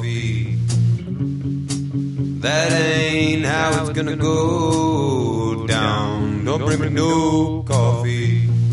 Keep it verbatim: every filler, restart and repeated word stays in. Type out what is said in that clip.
coffee. That ain't how it's gonna go down. Don't bring me no coffee.